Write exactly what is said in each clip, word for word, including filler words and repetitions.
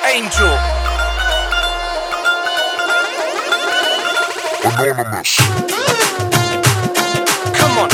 Angel. Anonymous. Come on.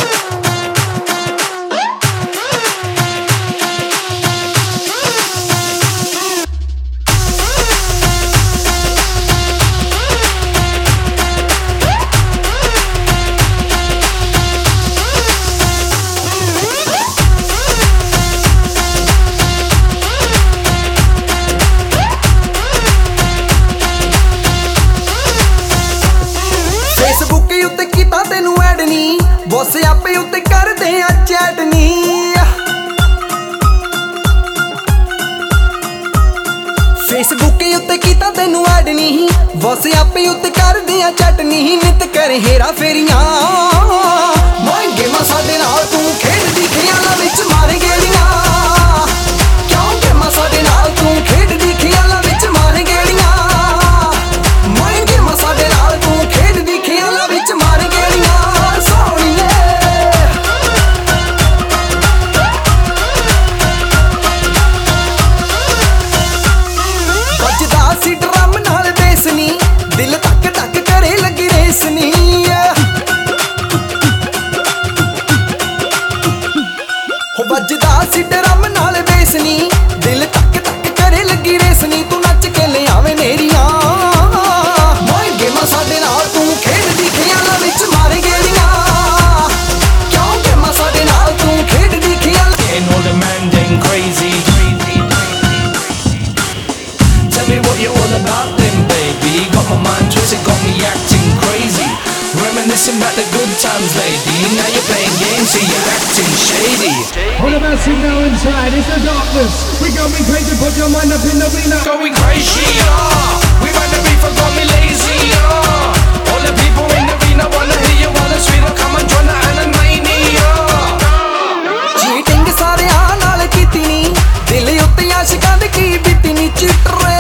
Bose ਆਪੇ ਉੱਤੇ ਕਰਦੇ ਆ ਚੈਟ ਨੀ ਫੇਸਬੁੱਕ ਉੱਤੇ ਕੀਤਾ ਤੈਨੂੰ ਐਡ ਨੀ ਬੋਸ ਆਪੇ ਉੱਤੇ ਕਰਦੇ ਆ ਚੈਟ ਨੀ ਨਿਤ ਕਰ ਹੇਰਾ ਫੇਰੀਆਂ ਮੈਂ ਗੇਮਾਂ ਸਾਡੇ ਨਾਲ ਤੂੰ ਖੇਡਦੀ ਖਿਆਲਾਂ ਵਿੱਚ ਮਾਰੇ ਗੇੜੀਆਂ ਕਿਉਂ ਗੇਮਾਂ ਸਾਡੇ ਨਾਲ ਤੂੰ ਖੇਡਦੀ ਖਿਆਲਾਂ ਵਿੱਚ ਮਾਰੇ ਗੇੜੀਆਂ ਮੈਂ ਗੇਮਾਂ ਸਾਡੇ ਨਾਲ ਤੂੰ ਖੇਡਦੀ ਖਿਆਲਾਂ ਵਿੱਚ ਮਾਰੇ ਗੇੜੀਆਂ ਸੀ ਡਰਮ ਨਾਲ ਬੇਸ ਨੀ ਦਿਲ ਤੱਕ ਤੱਕ ਕਰੇ ਲੱਗੀ ਰੇਸ ਨੀ ਹੋ ਵੱਜਦਾ ਸੀ ਡਰਮ ਨਾਲ ਬੇਸ ਨੀ ਦਿਲ ਤੱਕ ਤੱਕ ਕਰੇ ਲੱਗੀ ਰੇਸ ਨੀ ਤੂੰ ਨੱਚ ਕੇ ਲੈ ਆਵੇਂ ਨੇਰੀਆਂ ਮੋਏ ਗੇਮਾਂ ਸਾਡੇ ਨਾਲ ਤੂੰ ਖੇਡਦੀ ਖਿਆਲਾਂ ਵਿੱਚ ਮਾਰੇ ਗੇੜੀਆਂ ਕਿਉਂ ਗੇਮਾਂ ਸਾਡੇ ਨਾਲ ਤੂੰ ਖੇਡਦੀ ਖਿਆਲਾਂ Getting all demanding, crazy. Tell me what you're all about then, baby. Got my mind twisted, got me acting crazy. Reminiscing about the good times, lady. Now you're playing games, so you're acting shady. All of us now inside, it's the darkness. We going crazy, put your mind up in the arena. Going crazy, yeah. We run the beat for got me lazy, yeah. All the people in the arena wanna hear you, wanna sweet, come and join the Anonymous. Cheating ਸਾਰਿਆਂ ਨਾਲ ਕੀਤੀ ਨੀ ਦਿਲ ਉੱਤੇ ਆਸ਼ਿਕਾਂ ਦੀ ਕੀ ਬੀਤੀ ਨੀ ਚੀਟਰੇ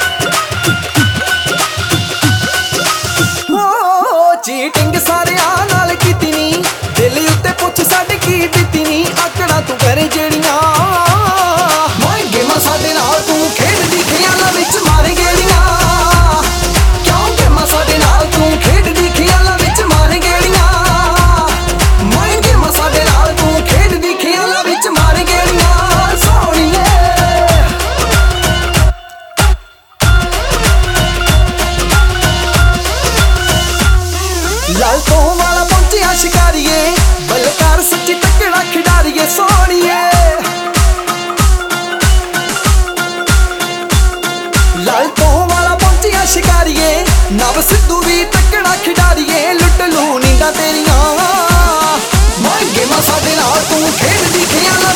cheating ਸਾਰਿਆਂ ਨਾਲ ਕੀਤੀ ਨੀ ਦਿਲ ਉੱਤੇ ਪੁੱਛ ਸਾਡੇ ਕੀ ਬੀਤੀ ਨੀ ਆਕੜਾ ਤੂੰ ਕਰੇ ਜਿਹੜੀਆਂ ਮੋਏ ਗੇਮਾਂ ਸਾਡੇ ਨਾਲ ਤੂੰ ਖੇਡਦੀ ਖਿਆਲਾਂ ਵਿੱਚ ਮਾਰੇ ਗੇੜੀਆਂ ਕਿਉਂ ਗੇਮਾਂ ਸਾਡੇ ਨਾਲ ਤੂੰ ਖੇਡਦੀ ਖਿਆਲਾਂ ਵਿੱਚ ਮਾਰੇ ਗੇੜੀਆਂ ਮੋਏ ਗੇਮਾਂ ਸਾਡੇ ਨਾਲ ਤੂੰ ਖੇਡਦੀ ਖਿਆਲਾਂ ਵਿੱਚ ਮਾਰੇ ਗੇੜੀਆਂ ਸੋਹਣੀਏ ਲਾਲ ਤੋਂ ਵਾਲਾ ਪਹੁੰਚਿਆ ਸ਼ਿਕਾਰੀਏ ਬਲਕਾਰ ਸੱਚੀ ਤੱਕੜਾ ਖਿਡਾਰੀਏ ਸੋਹਣੀਏ ਲਾਲ ਤੋਂ ਵਾਲਾ ਪਹੁੰਚਿਆ ਸ਼ਿਕਾਰੀਏ ਨਵ ਸਿੱਧੂ ਵੀ ਤੱਕੜਾ ਖਿਡਾਰੀਏ ਲੁੱਟ ਲੂ ਨੀਂਦਾਂ ਤੇਰੀਆਂ ਮੈਂ ਗੇਮਾਂ ਸਾਡੇ ਨਾਲ ਤੂੰ ਖੇਡਦੀ ਖਿਆਲਾਂ